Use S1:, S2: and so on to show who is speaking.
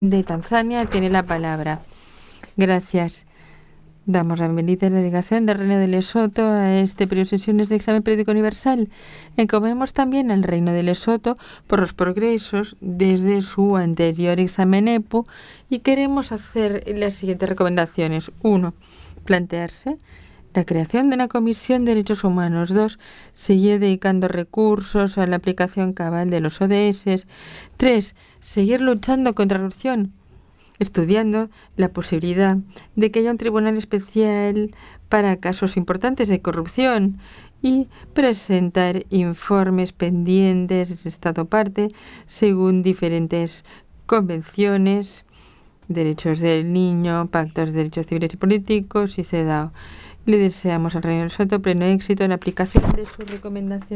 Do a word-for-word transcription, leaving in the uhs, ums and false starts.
S1: de Tanzania tiene la palabra. Gracias. Damos la bienvenida a la delegación del Reino de Lesoto a este periodo de sesiones de examen periódico universal. Encomendamos también al Reino de Lesoto por los progresos desde su anterior examen E P U y queremos hacer las siguientes recomendaciones. uno. Plantearse la creación de una comisión de derechos humanos. dos. Seguir dedicando recursos a la aplicación cabal de los O D S. tres. Seguir luchando contra la corrupción, estudiando la posibilidad de que haya un tribunal especial para casos importantes de corrupción y presentar informes pendientes de Estado parte según diferentes convenciones, derechos del niño, pactos de derechos civiles y políticos y CEDAW. Le deseamos al Reino de Lesoto pleno éxito en la aplicación de sus recomendaciones.